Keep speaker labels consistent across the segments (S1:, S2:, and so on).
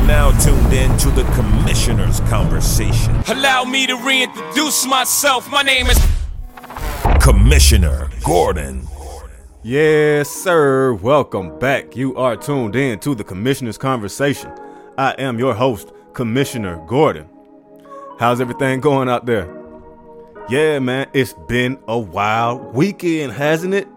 S1: now tuned in to the Commissioner's Conversation.
S2: Allow me to reintroduce myself. My name is
S1: Commissioner Gordon.
S3: Yes, sir. Welcome back. You are tuned in to the Commissioner's Conversation. I am your host, Commissioner Gordon. How's everything going out there? Yeah, man, it's been a wild weekend, hasn't it?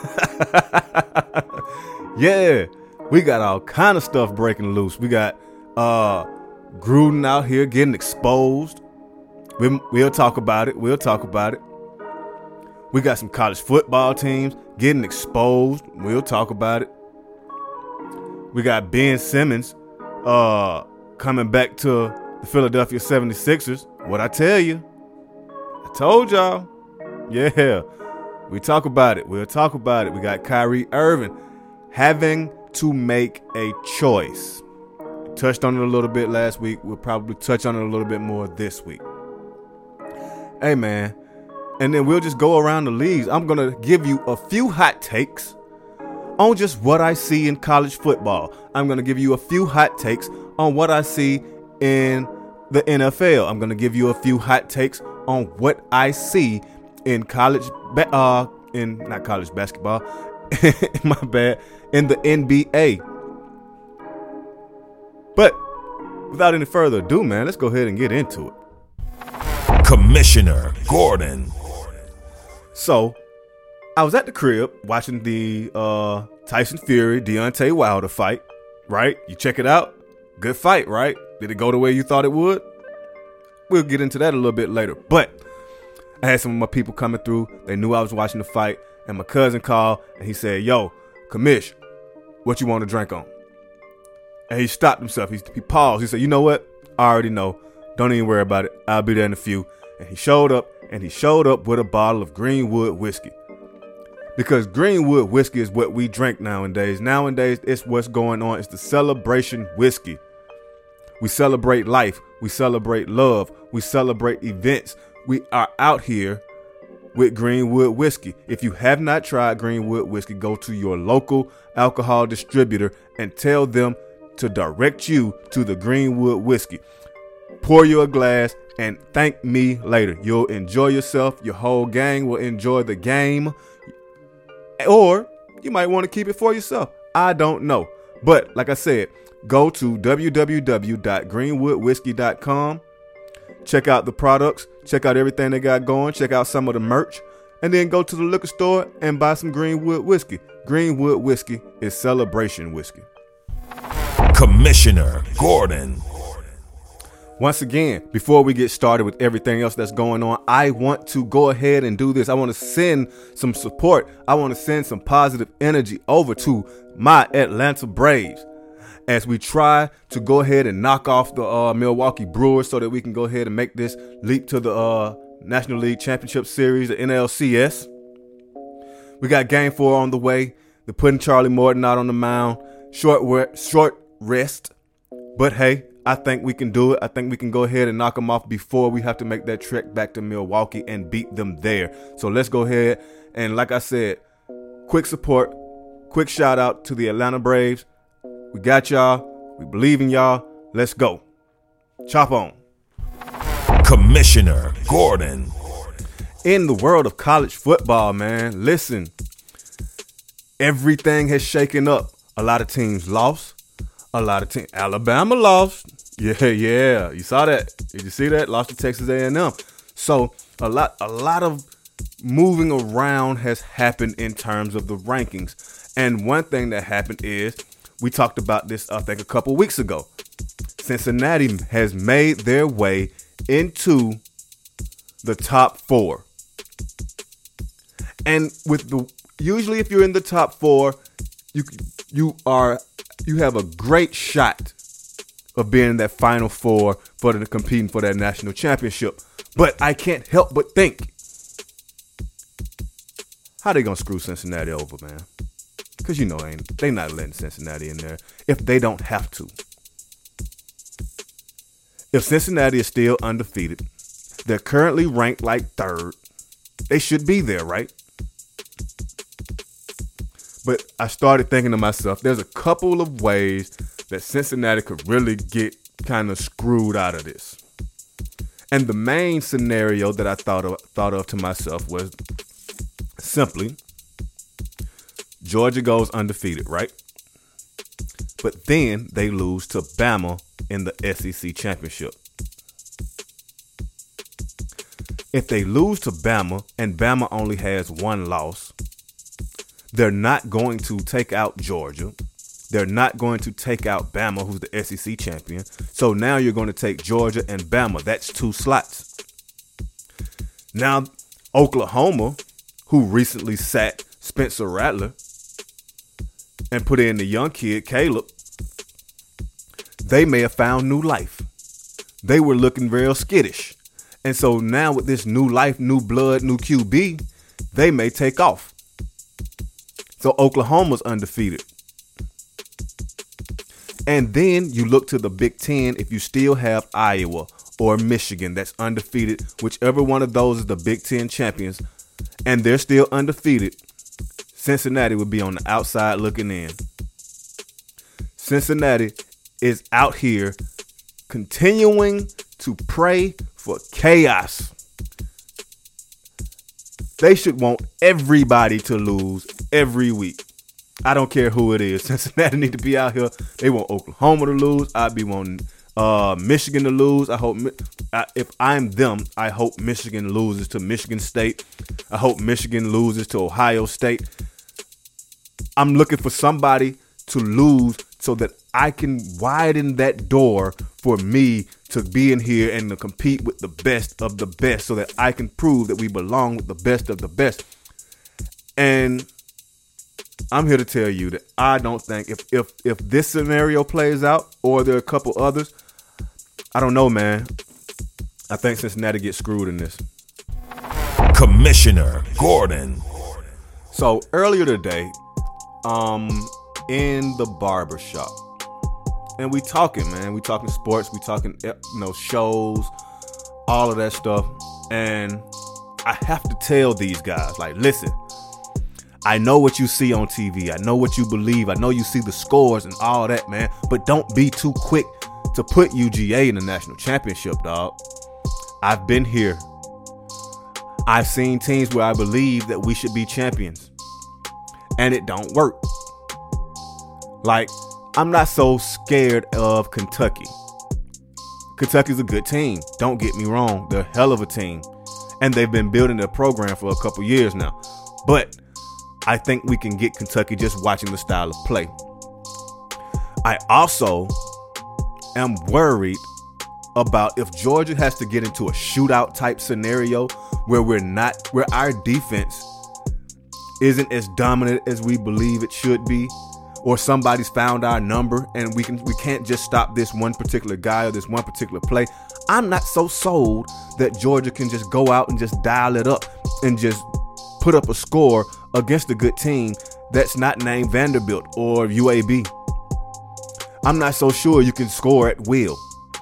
S3: Yeah, we got all kind of stuff breaking loose. We got Gruden out here getting exposed. We'll talk about it. We got some college football teams getting exposed. We'll talk about it. We got Ben Simmons coming back to the Philadelphia 76ers. What'd I tell you? I told y'all. Yeah, we talk about it. We'll talk about it. We got Kyrie Irving having to make a choice. We touched on it a little bit last week. We'll probably touch on it a little bit more this week. Hey, man. And then we'll just go around the leagues. I'm going to give you a few hot takes on just what I see in college football. I'm going to give you a few hot takes on what I see in the NFL. I'm going to give you a few hot takes on what I see in not college basketball, my bad, in the NBA. But without any further ado, man, let's go ahead and get into it.
S1: Commissioner Gordon.
S3: So, I was at the crib watching the Tyson Fury, Deontay Wilder fight, right? You check it out. Good fight, right? Did it go the way you thought it would? We'll get into that a little bit later. But I had some of my people coming through. They knew I was watching the fight. And my cousin called and he said, yo, Commish, what you want to drink on? And he stopped himself. He paused. He said, you know what? I already know. Don't even worry about it. I'll be there in a few. And he showed up with a bottle of Greenwood whiskey. Because Greenwood whiskey is what we drink nowadays. Nowadays, it's what's going on. It's the celebration whiskey. We celebrate life. We celebrate love. We celebrate events. We are out here with Greenwood whiskey. If you have not tried Greenwood whiskey, go to your local alcohol distributor and tell them to direct you to the Greenwood whiskey. Pour you a glass and thank me later. You'll enjoy yourself. Your whole gang will enjoy the game. Or you might want to keep it for yourself. I don't know. But like I said, go to www.greenwoodwhiskey.com. Check out the products. Check out everything they got going. Check out some of the merch. And then go to the liquor store and buy some Greenwood whiskey. Greenwood whiskey is celebration whiskey.
S1: Commissioner Gordon.
S3: Once again, before we get started with everything else that's going on, I want to go ahead and do this. I want to send some support. I want to send some positive energy over to my Atlanta Braves as we try to go ahead and knock off the Milwaukee Brewers so that we can go ahead and make this leap to the National League Championship Series, the NLCS. We got Game 4 on the way. They're putting Charlie Morton out on the mound. Short rest. But hey, I think we can do it. I think we can go ahead and knock them off before we have to make that trek back to Milwaukee and beat them there. So let's go ahead and, like I said, quick support, quick shout out to the Atlanta Braves. We got y'all. We believe in y'all. Let's go. Chop on.
S1: Commissioner Gordon.
S3: In the world of college football, man, listen, everything has shaken up. A lot of teams lost. Alabama lost. Yeah. You saw that. Did you see that? Lost to Texas A&M. So a lot of moving around has happened in terms of the rankings. And one thing that happened is, we talked about this, I think, a couple weeks ago. Cincinnati has made their way into the top 4. And usually if you're in the top 4, you have a great shot of being in that Final Four for competing for that national championship. But I can't help but think, how they gonna screw Cincinnati over, man? Because they not letting Cincinnati in there if they don't have to. If Cincinnati is still undefeated, they're currently ranked like 3rd. They should be there, right? But I started thinking to myself, there's a couple of ways that Cincinnati could really get kind of screwed out of this. And the main scenario that I thought of to myself was simply Georgia goes undefeated, right? But then they lose to Bama in the SEC championship. If they lose to Bama and Bama only has one loss, they're not going to take out Georgia. They're not going to take out Bama, who's the SEC champion. So now you're going to take Georgia and Bama. That's 2 slots. Now, Oklahoma, who recently sacked Spencer Rattler and put in the young kid, Caleb, they may have found new life. They were looking real skittish. And so now with this new life, new blood, new QB, they may take off. So Oklahoma's undefeated. And then you look to the Big Ten if you still have Iowa or Michigan that's undefeated, whichever one of those is the Big Ten champions, and they're still undefeated, Cincinnati would be on the outside looking in. Cincinnati is out here continuing to pray for chaos. They should want everybody to lose every week. I don't care who it is. Cincinnati need to be out here. They want Oklahoma to lose. I'd be wanting Michigan to lose. I hope if I'm them, I hope Michigan loses to Michigan State. I hope Michigan loses to Ohio State. I'm looking for somebody to lose so that I can widen that door for me to be in here and to compete with the best of the best so that I can prove that we belong with the best of the best. And I'm here to tell you that I don't think if this scenario plays out or there are a couple others, I don't know, man. I think Cincinnati gets screwed in this.
S1: Commissioner Gordon.
S3: So earlier today, in the barber shop, and we talking sports, we talking, shows, all of that stuff. And I have to tell these guys, like, listen, I know what you see on TV. I know what you believe. I know you see the scores and all that, man. But don't be too quick to put UGA in the national championship, dog. I've been here. I've seen teams where I believe that we should be champions, and it don't work. Like, I'm not so scared of Kentucky. Kentucky's a good team. Don't get me wrong. They're a hell of a team. And they've been building their program for a couple years now. But I think we can get Kentucky just watching the style of play. I also am worried about if Georgia has to get into a shootout type scenario where our defense isn't as dominant as we believe it should be, or somebody's found our number and we can't just stop this one particular guy or this one particular play. I'm not so sold that Georgia can just go out and just dial it up and just put up a score against a good team that's not named Vanderbilt or UAB. I'm not so sure you can score at will.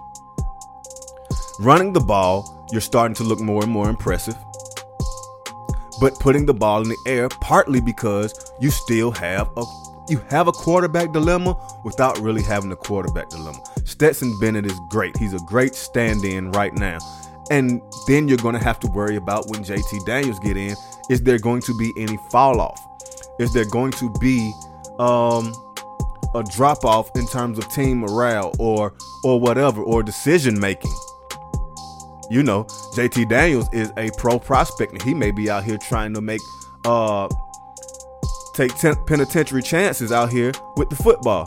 S3: Running the ball, you're starting to look more and more impressive. But putting the ball in the air, partly because you still have a quarterback dilemma without really having a quarterback dilemma. Stetson Bennett is great. He's a great stand-in right now. And then you're going to have to worry about when JT Daniels get in, is there going to be any fall off? Is there going to be a drop off in terms of team morale or whatever, or decision making? You know, JT Daniels is a pro prospect, and he may be out here trying to take penitentiary chances out here with the football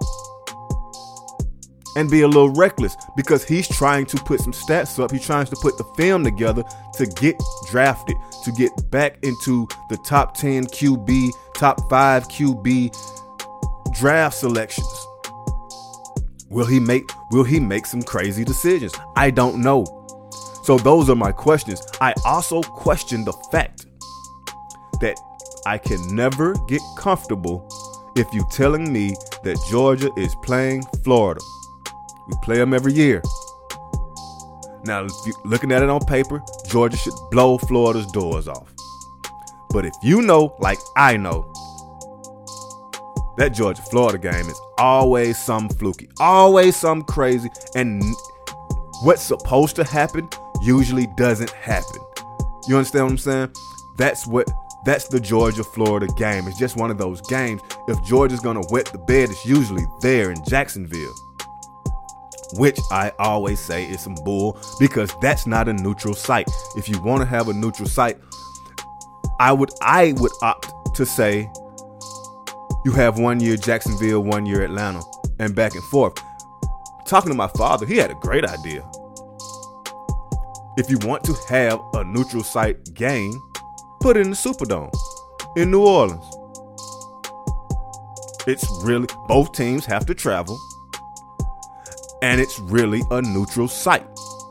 S3: and be a little reckless because he's trying to put some stats up. He's trying to put the film together to get drafted, to get back into the top 10 QB, top 5 QB draft selections. Will he make some crazy decisions? I don't know. So those are my questions. I also question the fact that I can never get comfortable if you're telling me that Georgia is playing Florida. We play them every year. Now, if you're looking at it on paper, Georgia should blow Florida's doors off. But if you know, like I know, that Georgia-Florida game is always some fluky, always some crazy, and what's supposed to happen usually doesn't happen. You understand what I'm saying? That's the Georgia-Florida game. It's just one of those games. If Georgia's gonna wet the bed, it's usually there in Jacksonville, which I always say is some bull, because that's not a neutral site. If you want to have a neutral site, I would opt to say you have 1 year Jacksonville, 1 year Atlanta, and back and forth. Talking to my father, he had a great idea. If you want to have a neutral site game, put it in the Superdome in New Orleans. It's really, both teams have to travel, and it's really a neutral site.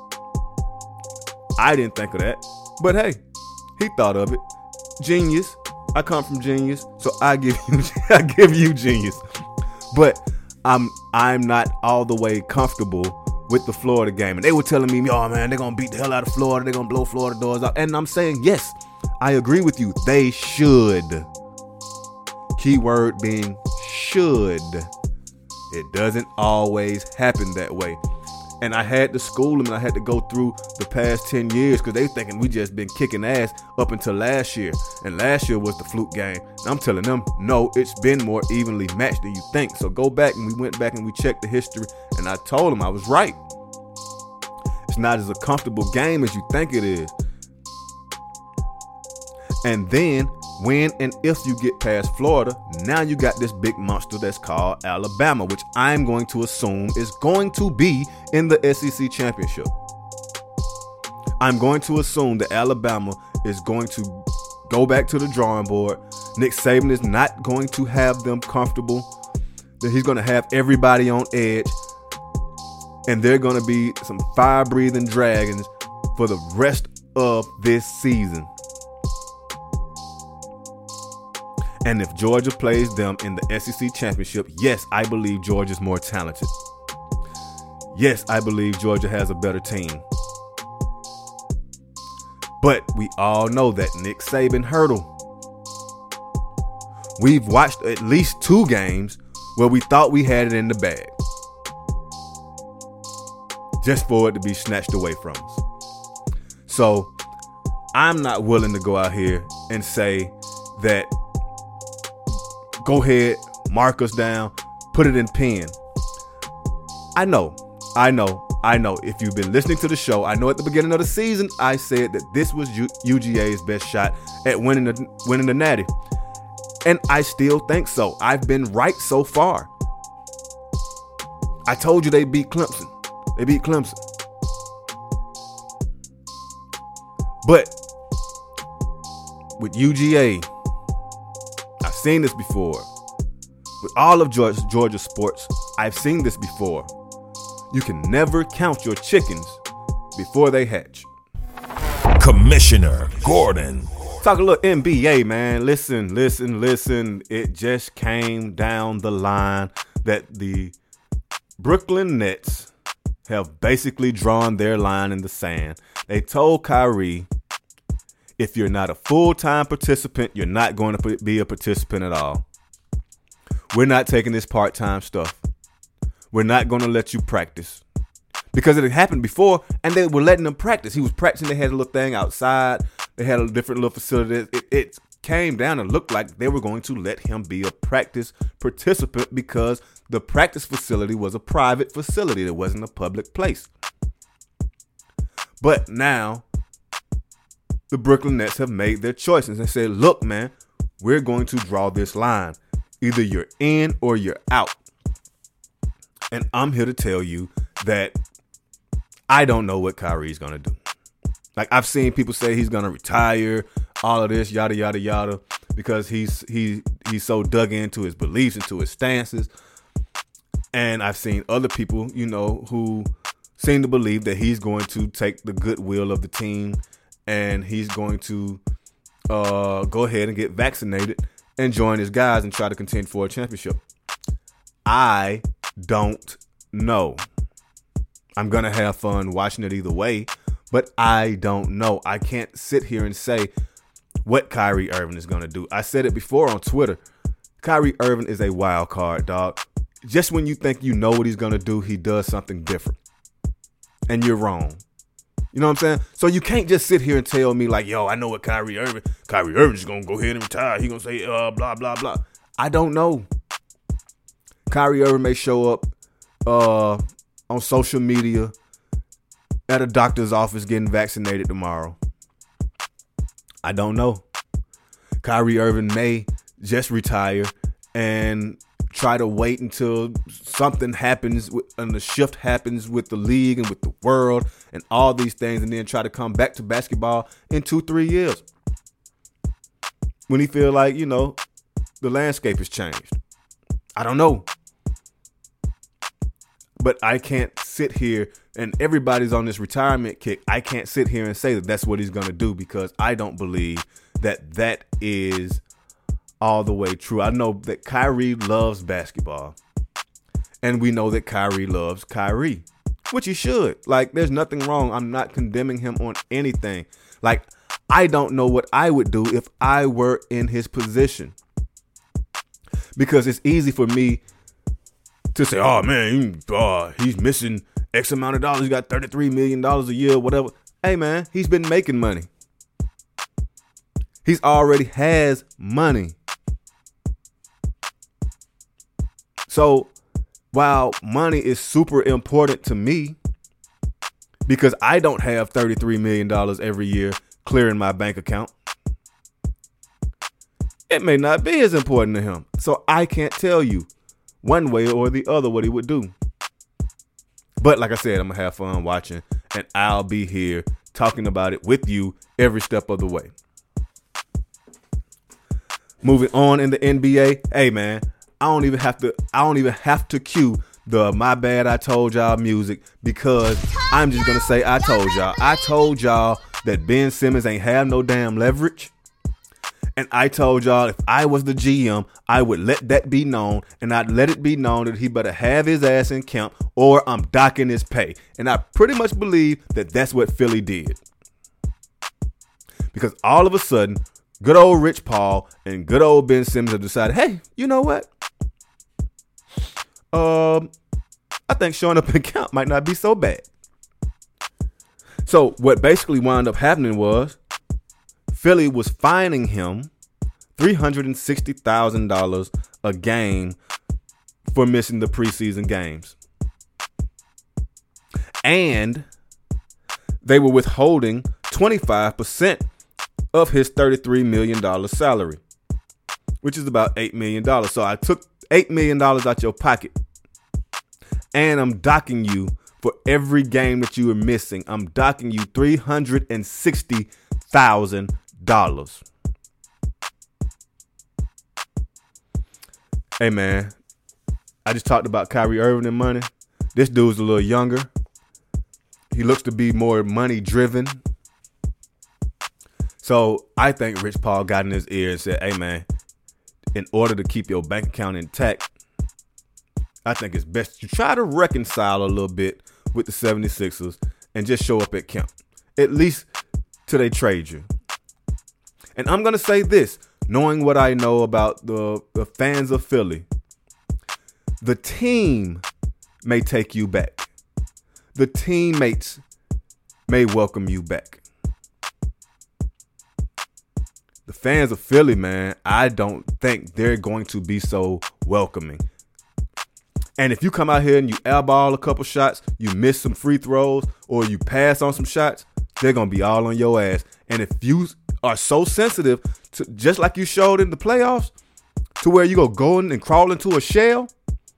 S3: I didn't think of that, but hey, he thought of it. Genius. I come from genius, so I give you genius. But I'm not all the way comfortable with the Florida game. And they were telling me, oh man, they're gonna beat the hell out of Florida, they're gonna blow Florida doors out. And I'm saying, yes, I agree with you. They should. Keyword being should. It doesn't always happen that way. And I had to school them, and I had to go through the past 10 years because they thinking we just been kicking ass up until last year. And last year was the fluke game. And I'm telling them, no, it's been more evenly matched than you think. So go back, and we went back and we checked the history, and I told them I was right. It's not as a comfortable game as you think it is. And then when and if you get past Florida, now you got this big monster that's called Alabama, which I'm going to assume is going to be in the SEC championship. I'm going to assume that Alabama is going to go back to the drawing board. Nick Saban is not going to have them comfortable. That he's going to have everybody on edge. And they're going to be some fire-breathing dragons for the rest of this season. And if Georgia plays them in the SEC championship, yes, I believe Georgia's more talented. Yes, I believe Georgia has a better team. But we all know that Nick Saban hurdle. We've watched at least 2 games where we thought we had it in the bag, just for it to be snatched away from us. So I'm not willing to go out here and say that go ahead, mark us down, put it in pen. I know. If you've been listening to the show, I know at the beginning of the season, I said that this was UGA's best shot at winning the Natty. And I still think so. I've been right so far. I told you they beat Clemson. They beat Clemson. But with UGA, I've seen this before. With all of Georgia sports, I've seen this before. You can never count your chickens before they hatch.
S1: Commissioner Gordon.
S3: Talk a little NBA, man. Listen. It just came down the line that the Brooklyn Nets have basically drawn their line in the sand. They told Kyrie, if you're not a full-time participant, you're not going to be a participant at all. We're not taking this part-time stuff. We're not going to let you practice. Because it had happened before, and they were letting him practice. He was practicing. They had a little thing outside. They had a different little facility. It came down and looked like they were going to let him be a practice participant because the practice facility was a private facility. It wasn't a public place. But now, the Brooklyn Nets have made their choices. They say, look, man, we're going to draw this line. Either you're in or you're out. And I'm here to tell you that I don't know what Kyrie's going to do. Like, I've seen people say he's going to retire, all of this, yada, yada, yada, because he's so dug into his beliefs, into his stances. And I've seen other people, who seem to believe that he's going to take the goodwill of the team and he's going to go ahead and get vaccinated and join his guys and try to contend for a championship. I don't know. I'm going to have fun watching it either way, but I don't know. I can't sit here and say what Kyrie Irving is going to do. I said it before on Twitter. Kyrie Irving is a wild card, dog. Just when you think you know what he's going to do, he does something different. And you're wrong. You know what I'm saying? So you can't just sit here and tell me like, yo, I know what Kyrie Irving's going to go ahead and retire. He's going to say, blah, blah, blah. I don't know. Kyrie Irving may show up on social media at a doctor's office getting vaccinated tomorrow. I don't know. Kyrie Irving may just retire and try to wait until something happens and the shift happens with the league and with the world and all these things, and then try to come back to basketball in 2-3 years when he feel like, you know, the landscape has changed. I don't know. But I can't sit here, and everybody's on this retirement kick. I can't sit here and say that that's what he's going to do, because I don't believe that that is all the way true. I know that Kyrie loves basketball, and we know that Kyrie loves Kyrie, which he should. Like, there's nothing wrong. I'm not condemning him on anything. Like, I don't know what I would do if I were in his position, because it's easy for me to say, oh man, he's missing X amount of dollars. He got $33 million a year, whatever. Hey man, he's been making money. He's already has money. So while money is super important to me, because I don't have $33 million every year clearing my bank account, it may not be as important to him. So I can't tell you one way or the other what he would do. But like I said, I'm going to have fun watching, and I'll be here talking about it with you every step of the way. Moving on in the NBA, hey man, I don't even have to cue the "My Bad I Told Y'all" music, because I'm just going to say I told y'all. I told y'all that Ben Simmons ain't have no damn leverage. And I told y'all if I was the GM, I would let that be known, and I'd let it be known that he better have his ass in camp or I'm docking his pay. And I pretty much believe that that's what Philly did. Because all of a sudden, good old Rich Paul and good old Ben Simmons have decided, hey, you know what? I think showing up in camp might not be so bad. So what basically wound up happening was Philly was fining him $360,000 a game for missing the preseason games. And they were withholding 25% of his $33 million salary, which is about $8 million. So I took $8 million out your pocket, and I'm docking you for every game that you were missing. I'm docking you $360,000. Hey man, I just talked about Kyrie Irving and money. This dude's a little younger. He looks to be more money driven. So I think Rich Paul got in his ear and said, hey man, in order to keep your bank account intact, I think it's best you try to reconcile a little bit with the 76ers and just show up at camp, at least till they trade you. And I'm going to say this, knowing what I know about the fans of Philly, the team may take you back. The teammates may welcome you back. The fans of Philly, man, I don't think they're going to be so welcoming. And if you come out here and you airball a couple shots, you miss some free throws, or you pass on some shots, they're going to be all on your ass. And if you are so sensitive, to just like you showed in the playoffs, to where you go in and crawl into a shell,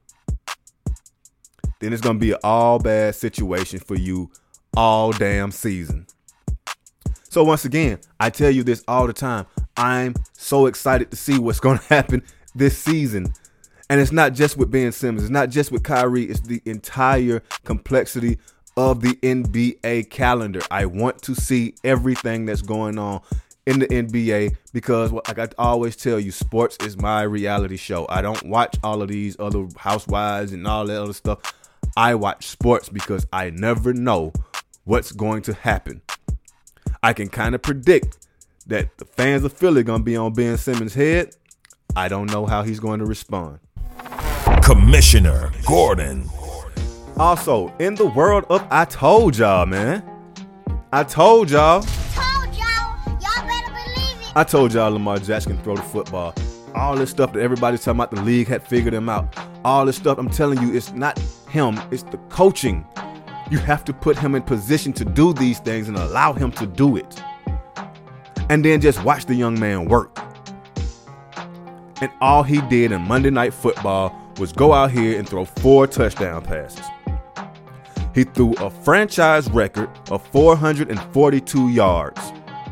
S3: then it's going to be an all bad situation for you all damn season. So once again, I tell you this all the time. I'm so excited to see what's going to happen this season. And it's not just with Ben Simmons. It's not just with Kyrie. It's the entire complexity of the NBA calendar. I want to see everything that's going on in the NBA, because like I always tell you, sports is my reality show. I don't watch all of these other housewives and all that other stuff. I watch sports because I never know what's going to happen. I can kind of predict that the fans of Philly are going to be on Ben Simmons' head. I don't know how he's going to respond.
S1: Commissioner Gordon.
S3: Also, in the world of I told y'all, man. I told y'all.
S4: Y'all better believe it.
S3: I told y'all Lamar Jackson can throw the football. All this stuff that everybody's talking about, the league had figured him out. All this stuff, I'm telling you, it's not him, it's the coaching. You have to put him in position to do these things and allow him to do it. And then just watch the young man work. And all he did in Monday Night Football was go out here and throw 4 touchdown passes. He threw a franchise record of 442 yards.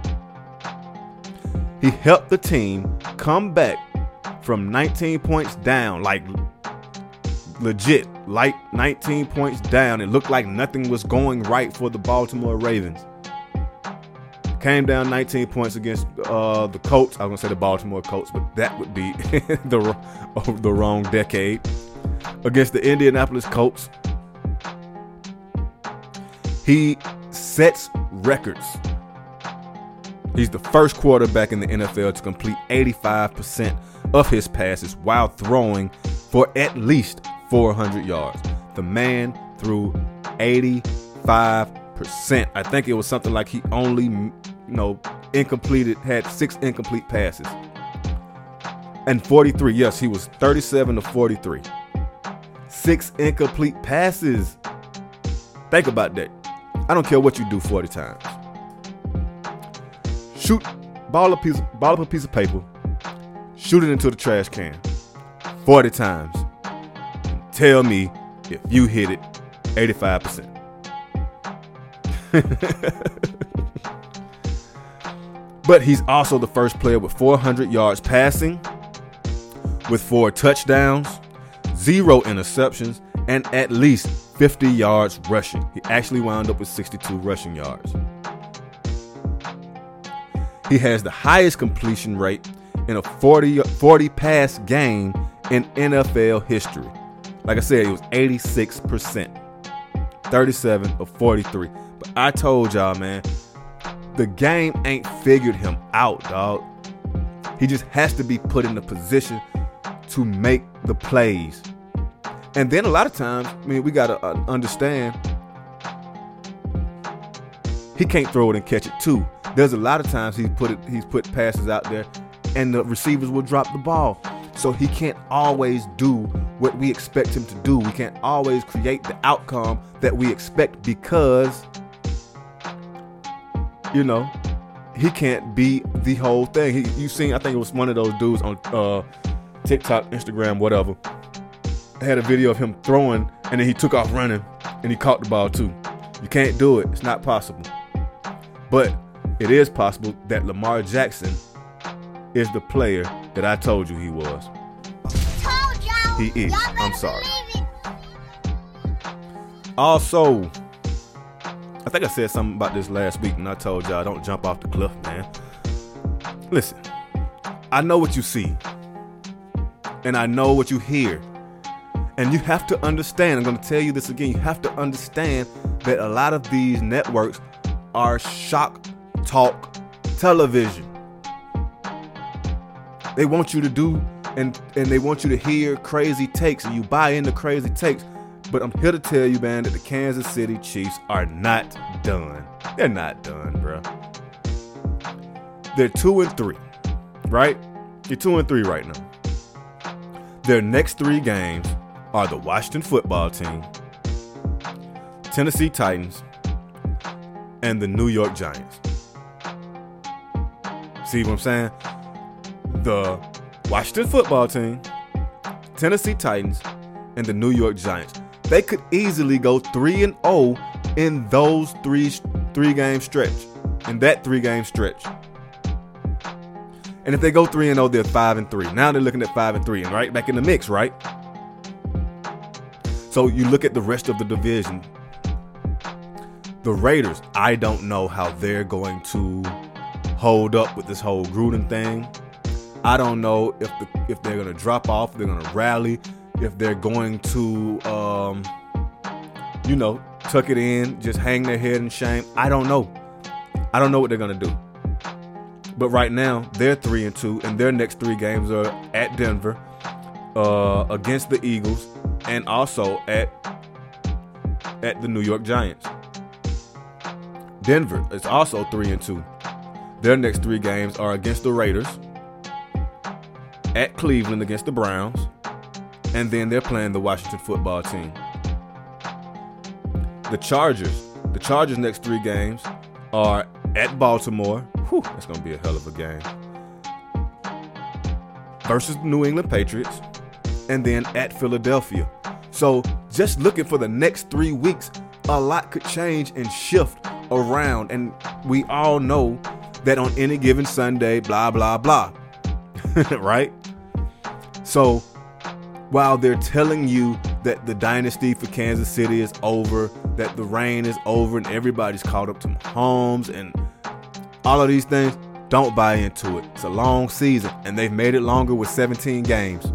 S3: He helped the team come back from 19 points down, like legit, like 19 points down. It looked like nothing was going right for the Baltimore Ravens. Came down 19 points against the Colts. I was going to say the Baltimore Colts, but that would be the wrong decade. Against the Indianapolis Colts. He sets records. He's the first quarterback in the NFL to complete 85% of his passes while throwing for at least 400 yards. The man threw 85%. I think it was something like he only, had 6 incomplete passes. And 43, yes, he was 37 to 43. 6 incomplete passes. Think about that. I don't care what you do 40 times. Shoot, ball up a piece of paper, shoot it into the trash can 40 times. Tell me if you hit it 85%. But he's also the first player with 400 yards passing, with 4 touchdowns, 0 interceptions, and at least 50 yards rushing. He actually wound up with 62 rushing yards. He has the highest completion rate in a 40 pass game in NFL history. Like I said, it was 86%. 37 of 43. But I told y'all, man, the game ain't figured him out, dog. He just has to be put in the position to make the plays. And then a lot of times, we got to understand, he can't throw it and catch it too. There's a lot of times he's put passes out there and the receivers will drop the ball. So he can't always do what we expect him to do. We can't always create the outcome that we expect because, he can't be the whole thing. You seen, I think it was one of those dudes on TikTok, Instagram, whatever, had a video of him throwing and then he took off running and he caught the ball too. You can't do it. It's not possible. But it is possible that Lamar Jackson is the player that I told you he was. He is. I'm sorry. Also, I think I said something about this last week and I told y'all don't jump off the cliff, man. Listen, I know what you see and I know what you hear. And you have to understand, I'm going to tell you this again, you have to understand that a lot of these networks are shock talk television. They want you to do and they want you to hear crazy takes and you buy into crazy takes. But I'm here to tell you, man, that the Kansas City Chiefs are not done. They're not done, bro. They're 2-3, right? You're 2-3 right now. Their next 3 games are the Washington Football Team, Tennessee Titans, and the New York Giants. See what I'm saying? The Washington Football Team, Tennessee Titans, and the New York Giants. They could easily go 3-0 in those three game stretch. In that 3-game stretch. And if they go 3-0, they're 5-3. Now they're looking at 5-3 and right back in the mix, right? So you look at the rest of the division. The Raiders, I don't know how they're going to hold up with this whole Gruden thing. I don't know if they're going to drop off, if they're going to rally, if they're going to, tuck it in, just hang their head in shame. I don't know. I don't know what they're going to do. But right now, they're 3-2, and their next 3 games are at Denver, against the Eagles, and also at the New York Giants. Denver is also 3-2. Their next 3 games are against the Raiders, at Cleveland against the Browns, and then they're playing the Washington football team. The Chargers' next 3 games are at Baltimore. Whew, that's going to be a hell of a game. Versus the New England Patriots, and then at Philadelphia. So just looking for the next 3 weeks, a lot could change and shift around. And we all know that on any given Sunday, blah, blah, blah. Right? So while they're telling you that the dynasty for Kansas City is over, that the reign is over, and everybody's caught up to Mahomes and all of these things, don't buy into it. It's a long season, and they've made it longer with 17 games.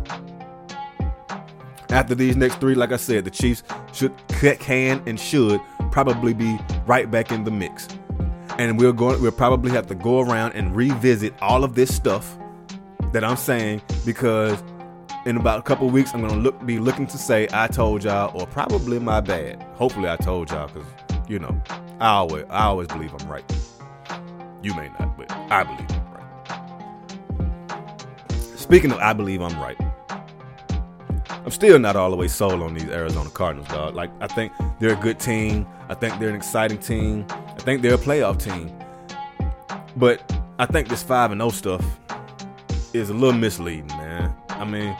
S3: After these next 3, like I said, the Chiefs can and should probably be right back in the mix. And we'll probably have to go around and revisit all of this stuff that I'm saying, because in about a couple of weeks, I'm going to be looking to say I told y'all, or probably my bad. Hopefully I told y'all, because, you know, I always believe I'm right. You may not, but I believe I'm right. Speaking of I believe I'm right, I'm still not all the way sold on these Arizona Cardinals, dog. Like, I think they're a good team. I think they're an exciting team. I think they're a playoff team. But I think this 5-0 stuff is a little misleading, man. I mean,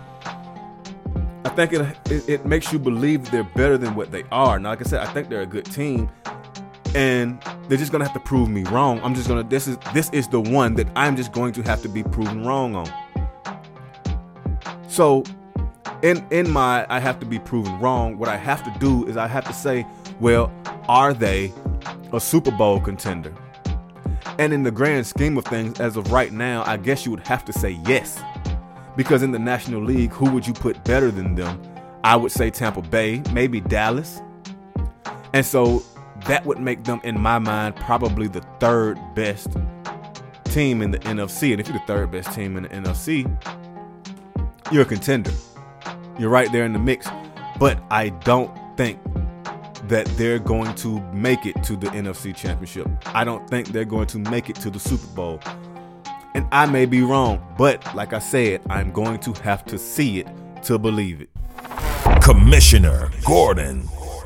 S3: I think it makes you believe they're better than what they are. Now, like I said, I think they're a good team, and they're just gonna have to prove me wrong. This is the one that I'm just going to have to be proven wrong on. So, in my I have to be proven wrong, what I have to do is I have to say, well, are they a Super Bowl contender? And in the grand scheme of things, as of right now, I guess you would have to say yes. Because in the National League, who would you put better than them? I would say Tampa Bay, maybe Dallas. And so that would make them, in my mind, probably the 3rd best team in the NFC. And if you're the 3rd best team in the NFC, you're a contender. You're right there in the mix. But I don't think that they're going to make it to the NFC Championship. I don't think they're going to make it to the Super Bowl. And I may be wrong, but like I said, I'm going to have to see it to believe it.
S1: Commissioner Gordon.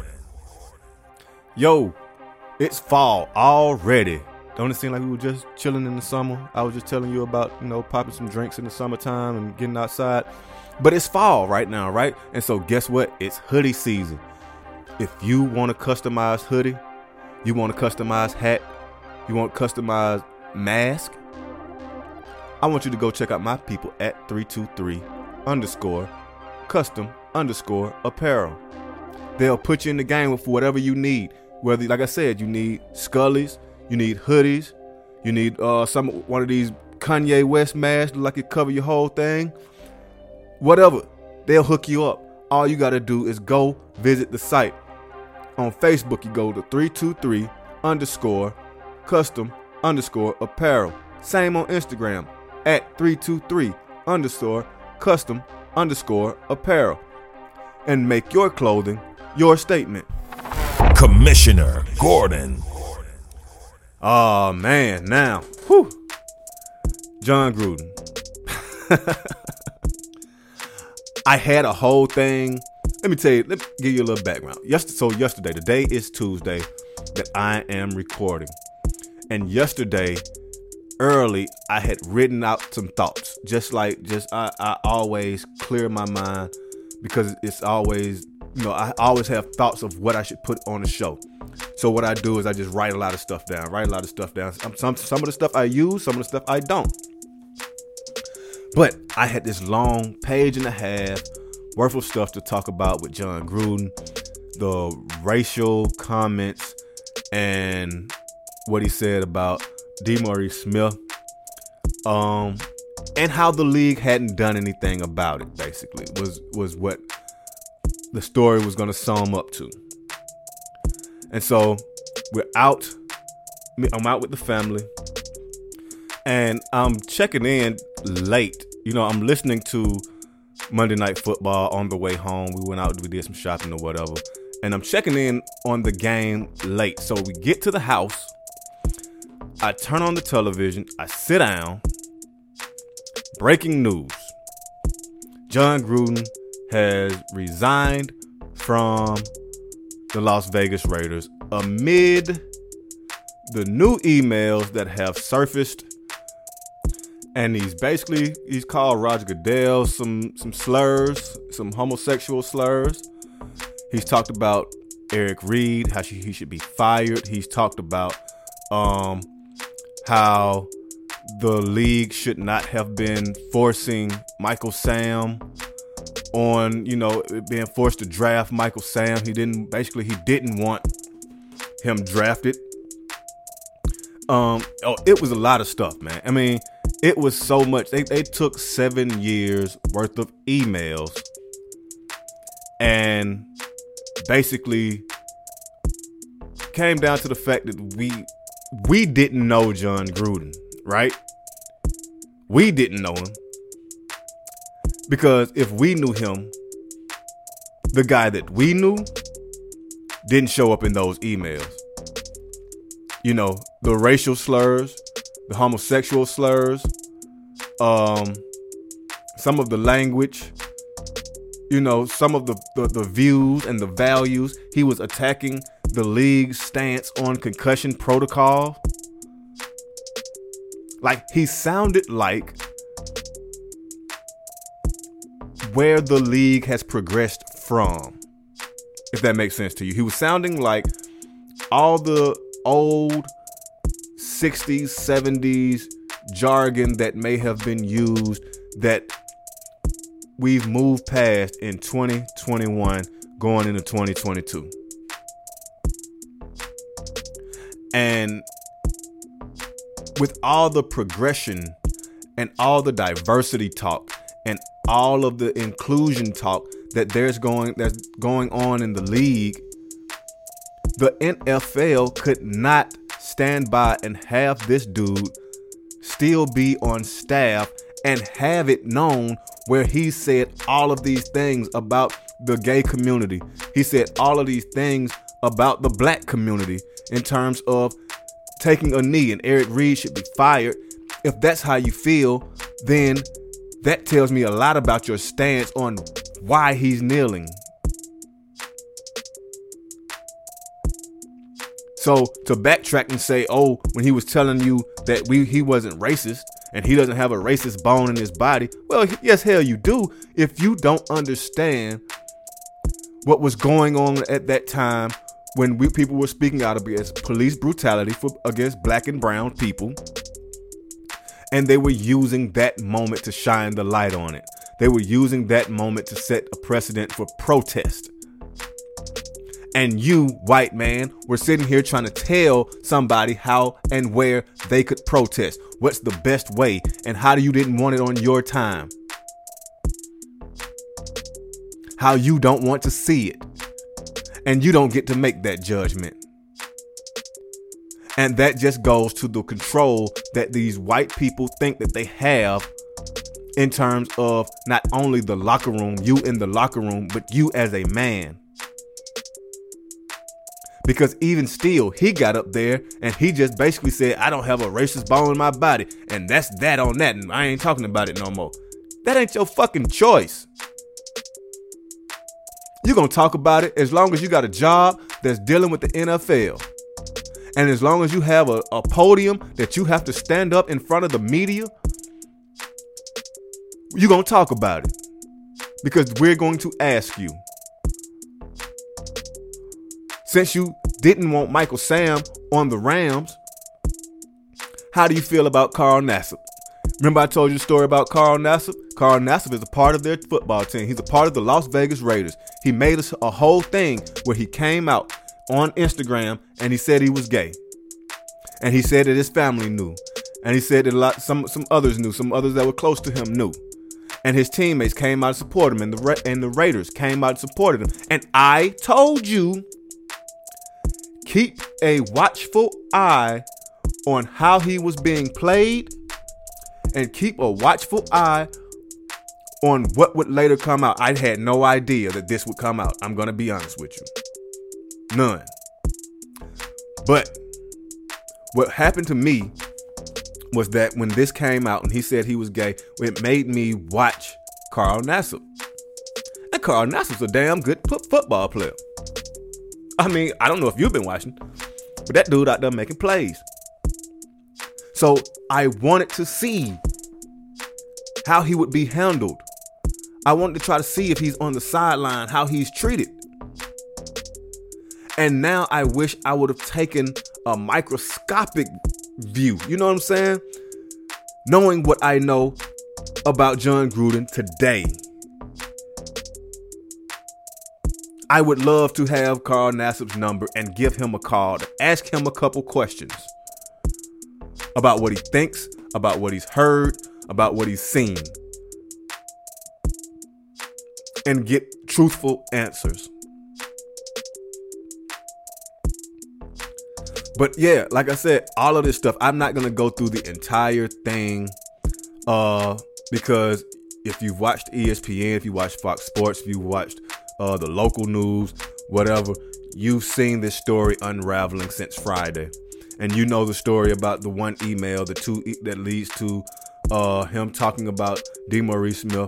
S3: Yo, it's fall already. Don't it seem like we were just chilling in the summer? I was just telling you about, popping some drinks in the summertime and getting outside. But it's fall right now, right? And so guess what? It's hoodie season. If you want a customized hoodie, you want a customized hat, you want a customized mask, I want you to go check out my people at 323_custom_apparel. They'll put you in the game with whatever you need. Whether, like I said, you need Scullies, you need hoodies, you need one of these Kanye West masks like it cover your whole thing. Whatever, they'll hook you up. All you got to do is go visit the site. On Facebook, you go to 323_custom_apparel. Same on Instagram at 323_custom_apparel. And make your clothing your statement.
S1: Commissioner Gordon.
S3: Oh, man. Now, whew. Jon Gruden. I had a whole thing. Let me give you a little background. Yesterday, today is Tuesday that I am recording. And yesterday, early, I had written out some thoughts. I always clear my mind, because it's always, I always have thoughts of what I should put on the show. So what I do is I just write a lot of stuff down. Some of the stuff I use, some of the stuff I don't. But I had this long 1.5 pages worth of stuff to talk about with Jon Gruden, the racial comments and what he said about DeMaurice Smith, and how the league hadn't done anything about it, basically, was what the story was going to sum up to. And so I'm out with the family, And I'm checking in late. You know, I'm listening to Monday Night Football on the way home. We went out, we did some shopping or whatever. And I'm checking in on the game late. So we get to the house. I turn on the television. I sit down. Breaking news. Jon Gruden has resigned from the Las Vegas Raiders amid the new emails that have surfaced. And he's called Roger Goodell some slurs, some homosexual slurs. He's talked about Eric Reid, how he should be fired. He's talked about how the league should not have been forcing Michael Sam on, being forced to draft Michael Sam. He didn't want him drafted. It was a lot of stuff, man. I mean, it was so much. They took 7 years worth of emails and basically came down to the fact that we didn't know Jon Gruden, right? We didn't know him. Because if we knew him, the guy that we knew didn't show up in those emails. You know, the racial slurs, the homosexual slurs, some of the language, some of the views and the values. He was attacking the league's stance on concussion protocol. Like, he sounded like where the league has progressed from, if that makes sense to you. He was sounding like all the old 60s, 70s jargon that may have been used that we've moved past in 2021 going into 2022. And with all the progression and all the diversity talk and all of the inclusion talk that's going on in the league, the NFL could not stand by and have this dude still be on staff and have it known where he said all of these things about the gay community. He said all of these things about the black community in terms of taking a knee and Eric Reid should be fired. If that's how you feel, then that tells me a lot about your stance on why he's kneeling. So to backtrack and say, when he was telling you that he wasn't racist and he doesn't have a racist bone in his body, well, yes, hell you do, if you don't understand what was going on at that time when people were speaking out against police brutality against black and brown people. And they were using that moment to shine the light on it. They were using that moment to set a precedent for protest. And you, white man, were sitting here trying to tell somebody how and where they could protest. What's the best way and how you didn't want it on your time. How you don't want to see it. And you don't get to make that judgment. And that just goes to the control that these white people think that they have in terms of not only the locker room, you in the locker room, but you as a man. Because even still, he got up there and he just basically said, I don't have a racist bone in my body. And that's that on that. And I ain't talking about it no more. That ain't your fucking choice. You're going to talk about it as long as you got a job that's dealing with the NFL. And as long as you have a podium that you have to stand up in front of the media, you're going to talk about it. Because we're going to ask you. Since you didn't want Michael Sam on the Rams, how do you feel about Carl Nassib? Remember I told you the story about Carl Nassib? Carl Nassib is a part of their football team. He's a part of the Las Vegas Raiders. He made us a whole thing where he came out on Instagram and he said he was gay. And he said that his family knew. And he said that some others knew. Some others that were close to him knew. And his teammates came out to support him. And the Raiders came out and supported him. And I told you, keep a watchful eye on how he was being played and keep a watchful eye on what would later come out. I had no idea that this would come out. I'm going to be honest with you. None. But what happened to me was that when this came out and he said he was gay, it made me watch Carl Nassib. And Carl Nassib's a damn good football player. I mean, I don't know if you've been watching, but that dude out there making plays. So I wanted to see how he would be handled. I wanted to try to see if he's on the sideline, how he's treated. And now I wish I would have taken a microscopic view. You know what I'm saying? Knowing what I know about Jon Gruden today. I would love to have Carl Nassib's number and give him a call to ask him a couple questions about what he thinks, about what he's heard, about what he's seen, and get truthful answers. But yeah, like I said, all of this stuff, I'm not going to go through the entire thing because if you've watched ESPN, if you watched Fox Sports, if you watched the local news, whatever, you've seen this story unraveling since Friday. And you know the story about the one email, the two that leads to him talking about DeMaurice Smith.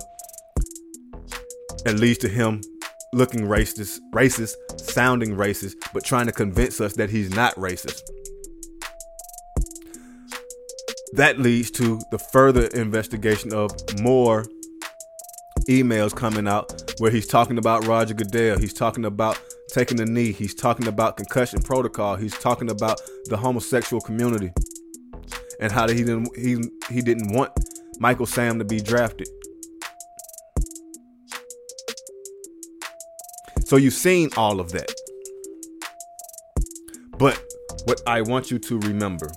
S3: It leads to him looking racist, sounding racist, but trying to convince us that he's not racist. That leads to the further investigation of more emails coming out where he's talking about Roger Goodell. He's talking about taking a knee. He's talking about concussion protocol. He's talking about the homosexual community and how he didn't want Michael Sam to be drafted. So you've seen all of that. But what I want you to remember,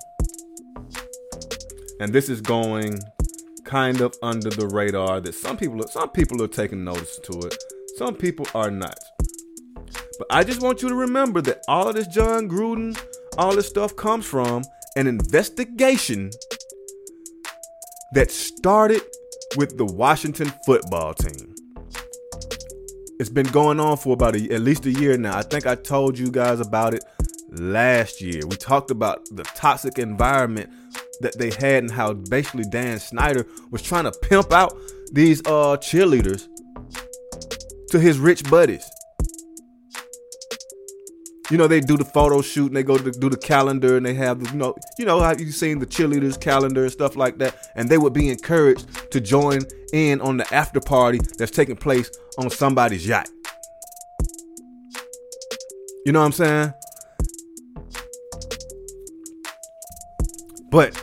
S3: and this is going kind of under the radar, that some people are taking notice to it. Some people are not. But I just want you to remember that all of this Jon Gruden, all this stuff comes from an investigation that started with the Washington football team. It's been going on for about at least a year now. I think I told you guys about it last year. We talked about the toxic environment that they had and how basically Dan Snyder was trying to pimp out these cheerleaders to his rich buddies. You know, they do the photo shoot and they go to do the calendar and they have, you know how you've seen the cheerleaders calendar and stuff like that. And they would be encouraged to join in on the after party that's taking place on somebody's yacht. You know what I'm saying? But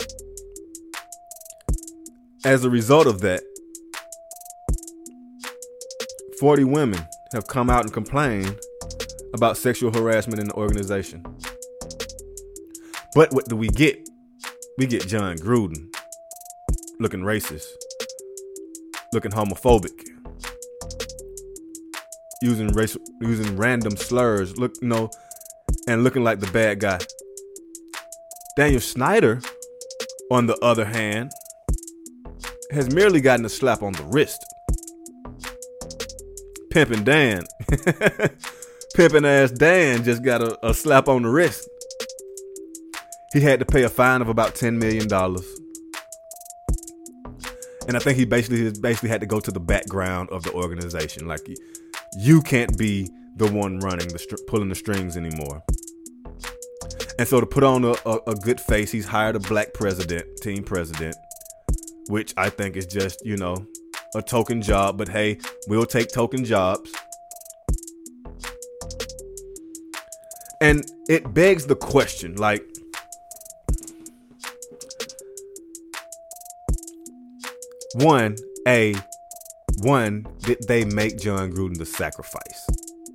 S3: as a result of that, 40 women have come out and complained about sexual harassment in the organization. But what do we get? We get Jon Gruden looking racist, looking homophobic, using random slurs, and looking like the bad guy. Daniel Snyder, on the other hand, has merely gotten a slap on the wrist. Pimpin' Dan. Pimpin' ass Dan just got a slap on the wrist. He had to pay a fine of about $10 million. And I think he basically had to go to the background of the organization. Like, you can't be the one running, pulling the strings anymore. And so to put on a good face, he's hired a black team president, which I think is just, a token job. But hey, we'll take token jobs. And it begs the question, like, one, did they make Jon Gruden the sacrifice?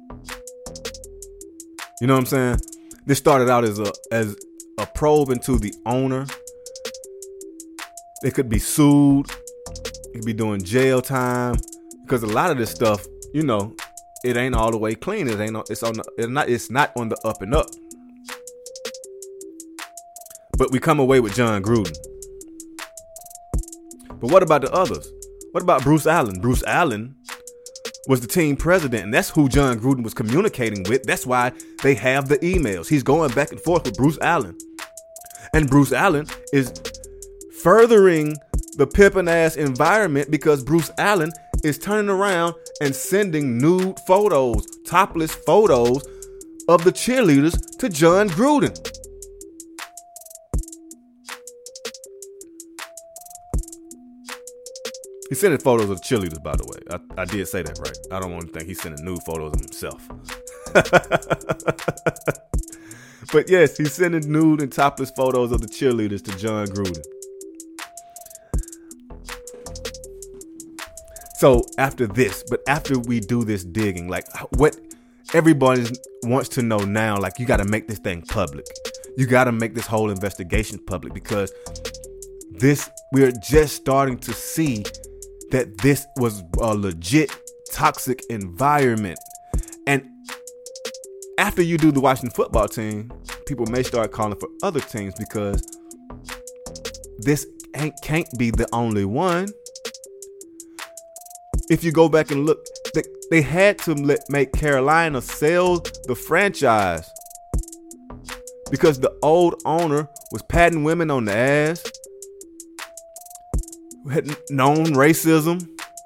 S3: You know what I'm saying? This started out as a probe into the owner. They could be sued. They could be doing jail time because a lot of this stuff, it ain't all the way clean. It's not on the up and up. But we come away with Jon Gruden. But what about the others? What about Bruce Allen? Bruce Allen was the team president, and that's who Jon Gruden was communicating with. That's why they have the emails. He's going back and forth with Bruce Allen. And Bruce Allen is furthering the pimpin' ass environment because Bruce Allen is turning around and sending nude photos, topless photos of the cheerleaders to Jon Gruden. He's sending photos of the cheerleaders, by the way. I did say that right. I don't want to think he's sending nude photos of himself. But yes, he's sending nude and topless photos of the cheerleaders to Jon Gruden. So after we do this digging, like what everybody wants to know now, like you got to make this thing public. You got to make this whole investigation public because we're just starting to see that this was a legit toxic environment. And after you do the Washington football team, people may start calling for other teams because this can't be the only one. If you go back and look, they had to make Carolina sell the franchise because the old owner was patting women on the ass, had known racism.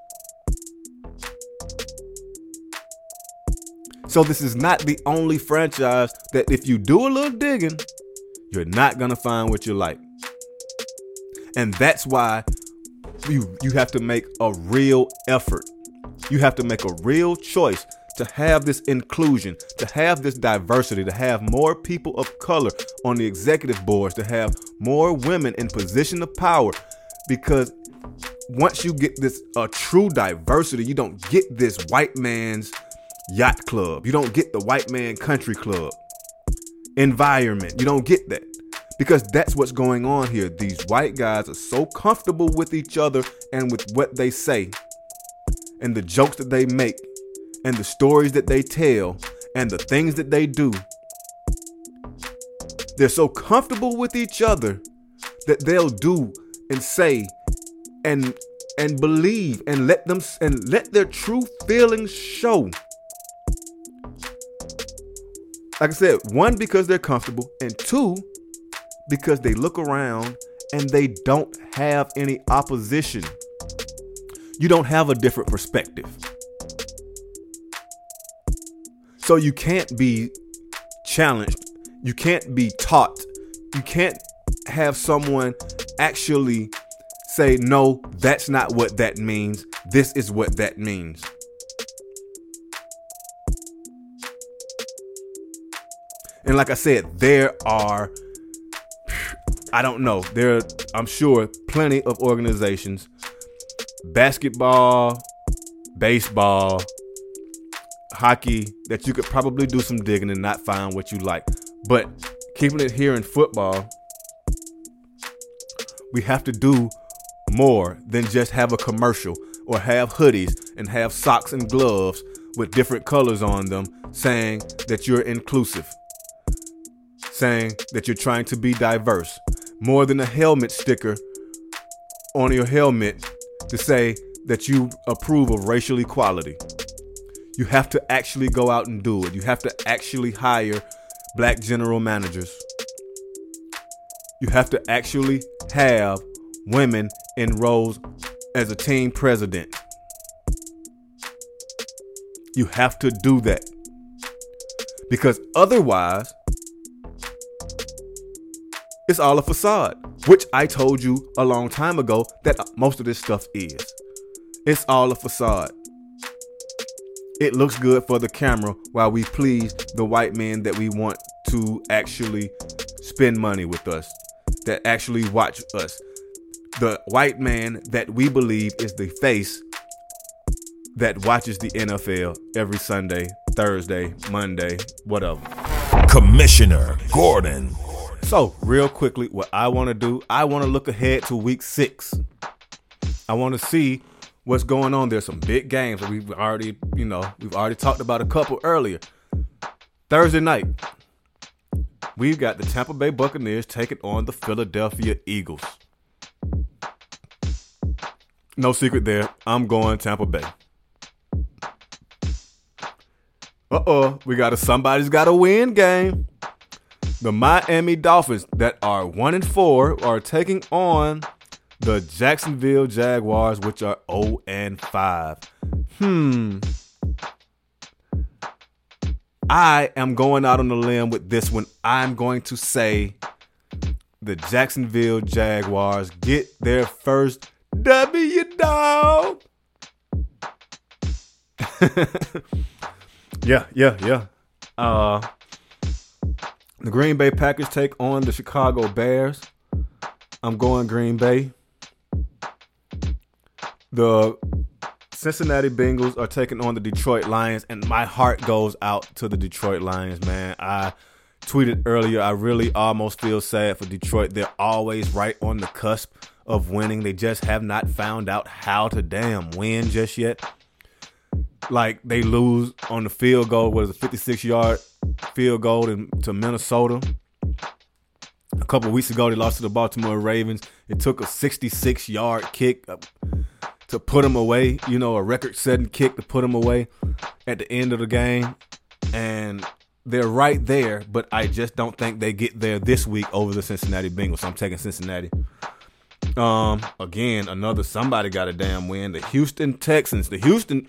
S3: So this is not the only franchise that if you do a little digging, you're not going to find what you like. And that's why you have to make a real effort. You have to make a real choice to have this inclusion, to have this diversity, to have more people of color on the executive boards, to have more women in position of power. Because once you get this true diversity, you don't get this white man's yacht club. You don't get the white man country club environment. You don't get that. Because that's what's going on here. These white guys are so comfortable with each other and with what they say and the jokes that they make and the stories that they tell and the things that they do. They're so comfortable with each other that they'll do and say and believe and let their true feelings show. Like I said, one, because they're comfortable, and two, because they look around and they don't have any opposition. You don't have a different perspective. So you can't be challenged. You can't be taught. You can't have someone actually say, no, that's not what that means. This is what that means. And like I said, there are, I'm sure plenty of organizations, basketball, baseball, hockey, that you could probably do some digging and not find what you like. But keeping it here in football, we have to do more than just have a commercial or have hoodies and have socks and gloves with different colors on them saying that you're inclusive, saying that you're trying to be diverse. More than a helmet sticker on your helmet to say that you approve of racial equality. You have to actually go out and do it. You have to actually hire black general managers. You have to actually have women in roles as a team president. You have to do that. Because otherwise, it's all a facade, which I told you a long time ago that most of this stuff is. It's all a facade. It looks good for the camera while we please the white men that we want to actually spend money with us, that actually watch us. The white man that we believe is the face that watches the NFL every Sunday, Thursday, Monday, whatever.
S1: Commissioner Gordon.
S3: So, real quickly, what I want to do, I want to look ahead to week 6. I want to see what's going on. There's some big games that we've already talked about a couple earlier. Thursday night, we've got the Tampa Bay Buccaneers taking on the Philadelphia Eagles. No secret there. I'm going Tampa Bay. We got a somebody's got to win game. The Miami Dolphins that are 1-4 are taking on the Jacksonville Jaguars, which are 0-5. I am going out on a limb with this one. I'm going to say the Jacksonville Jaguars get their first W, dog. Yeah. The Green Bay Packers take on the Chicago Bears. I'm going Green Bay. The Cincinnati Bengals are taking on the Detroit Lions, and my heart goes out to the Detroit Lions, man. I tweeted earlier, I really almost feel sad for Detroit. They're always right on the cusp of winning. They just have not found out how to damn win just yet. Like, they lose on the field goal, what is it, 56-yard field goal to Minnesota. A couple of weeks ago, they lost to the Baltimore Ravens. It took a 66-yard kick to put them away, a record-setting kick to put them away at the end of the game. And they're right there, but I just don't think they get there this week over the Cincinnati Bengals. So I'm taking Cincinnati. Again, somebody got a damn win. The Houston Texans. Houston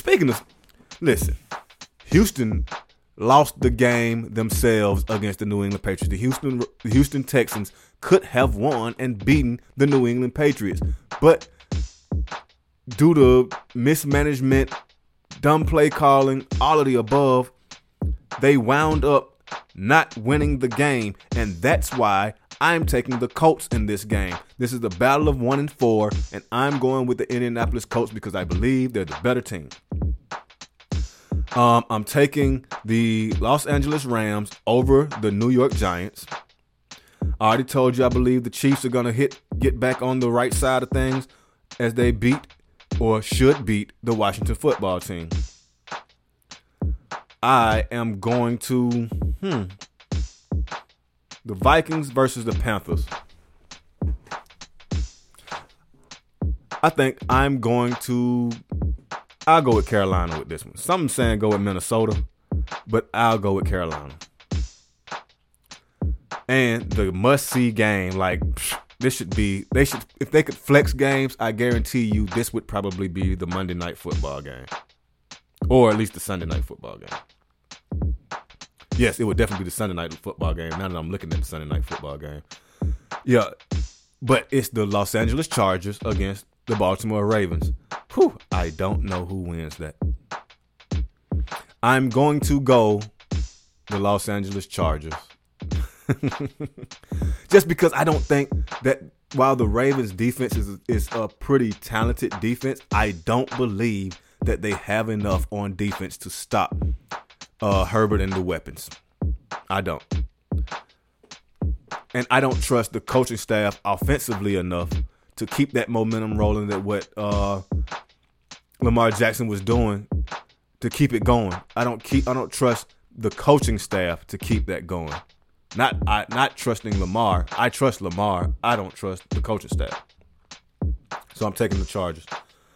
S3: lost the game themselves against the New England Patriots. The Houston Texans could have won and beaten the New England Patriots. But due to mismanagement, dumb play calling, all of the above, they wound up not winning the game. And that's why I'm taking the Colts in this game. This is the battle of 1-4, and I'm going with the Indianapolis Colts because I believe they're the better team. I'm taking the Los Angeles Rams over the New York Giants. I already told you I believe the Chiefs are going to get back on the right side of things as they beat or should beat the Washington football team. I am going to the Vikings versus the Panthers. I think I'll go with Carolina with this one. Some saying go with Minnesota, but I'll go with Carolina. And the must-see game, if they could flex games, I guarantee you this would probably be the Monday Night Football game. Or at least the Sunday Night Football game. Yes, it would definitely be the Sunday Night Football game now that I'm looking at the Sunday Night Football game. Yeah, but it's the Los Angeles Chargers against the Baltimore Ravens. I don't know who wins that. I'm going to go the Los Angeles Chargers. Just because I don't think that while the Ravens defense is a pretty talented defense, I don't believe that they have enough on defense to stop Herbert and the weapons. I don't. And I don't trust the coaching staff offensively enough to keep that momentum rolling that what Lamar Jackson was doing to keep it going. I don't trust the coaching staff to keep that going. Not trusting Lamar. I trust Lamar. I don't trust the coaching staff. So I'm taking the Chargers.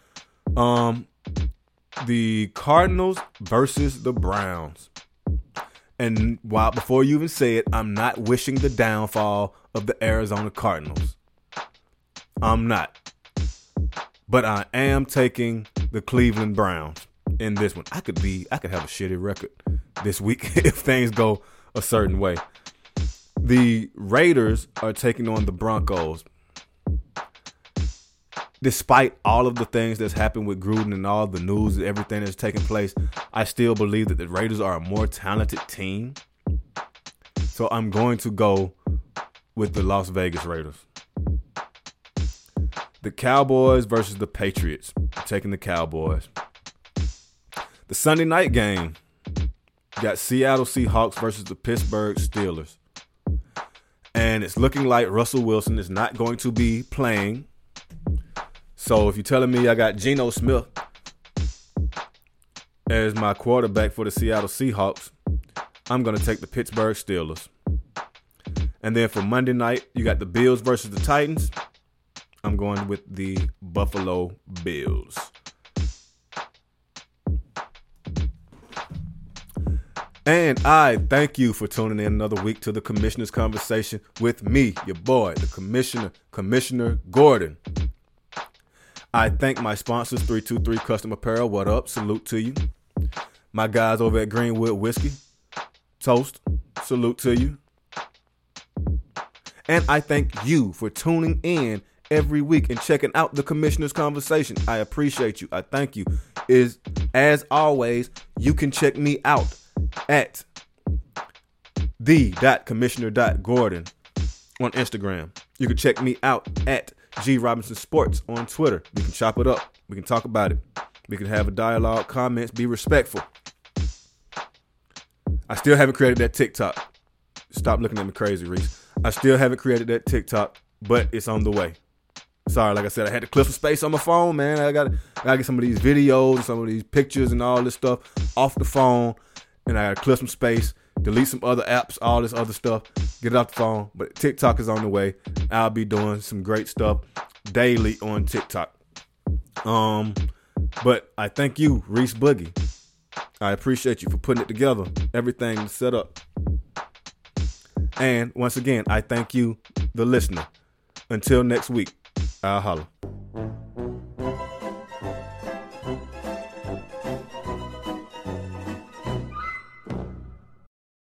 S3: The Cardinals versus the Browns. And before you even say it, I'm not wishing the downfall of the Arizona Cardinals. I'm not. But I am taking the Cleveland Browns in this one. I could have a shitty record this week if things go a certain way. The Raiders are taking on the Broncos. Despite all of the things that's happened with Gruden and all the news and everything that's taking place, I still believe that the Raiders are a more talented team. So I'm going to go with the Las Vegas Raiders. The Cowboys versus the Patriots. I'm taking the Cowboys. The Sunday night game. Got Seattle Seahawks versus the Pittsburgh Steelers. And it's looking like Russell Wilson is not going to be playing. So if you're telling me I got Geno Smith as my quarterback for the Seattle Seahawks, I'm going to take the Pittsburgh Steelers. And then for Monday night, you got the Bills versus the Titans. I'm going with the Buffalo Bills. And I thank you for tuning in another week to the Commissioner's Conversation with me, your boy, the Commissioner, Commissioner Gordon. I thank my sponsors, 323 Custom Apparel. What up? Salute to you. My guys over at Greenwood Whiskey. Toast. Salute to you. And I thank you for tuning in every week and checking out the Commissioner's Conversation. I appreciate you. I thank you. As always, you can check me out at the.commissioner.gordon on Instagram. You can check me out at G Robinson Sports on Twitter. We can chop it up. We can talk about it. We can have a dialogue, comments, be respectful. I still haven't created that TikTok. Stop looking at me crazy, Reese. I still haven't created that TikTok, but it's on the way. Sorry, like I said, I had to clear some space on my phone, man. I gotta get some of these videos, some of these pictures and all this stuff off the phone. And I gotta clear some space, delete some other apps, all this other stuff, get it off the phone. But TikTok is on the way. I'll be doing some great stuff daily on TikTok. But I thank you, Reese Boogie. I appreciate you for putting it together, everything set up. And once again, I thank you, the listener. Until next week, I'll holler.